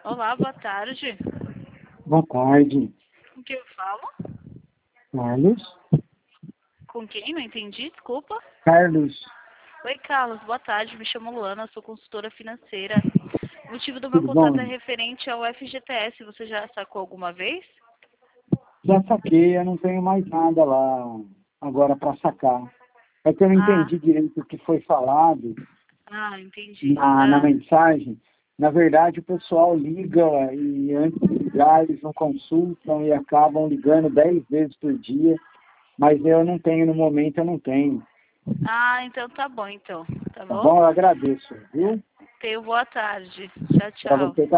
Olá, boa tarde. Boa tarde, Com quem eu falo? Carlos. Com quem? Não entendi, desculpa. Carlos, Oi, Carlos, boa tarde. Me chamo Luana, sou consultora financeira. O motivo do meu tudo contato é bom? referente ao FGTS. Você já sacou alguma vez? Já saquei, eu não tenho mais nada lá agora para sacar. É que eu não Ah, entendi direito o que foi falado entendi. na mensagem. Na verdade, o pessoal liga e antes de ligar eles não consultam e acabam ligando 10 vezes por dia, mas eu não tenho no momento, eu não tenho. Então tá bom, então. Tá Tá bom? bom? Eu agradeço, viu? Tenha boa tarde. Tchau, Para tchau. você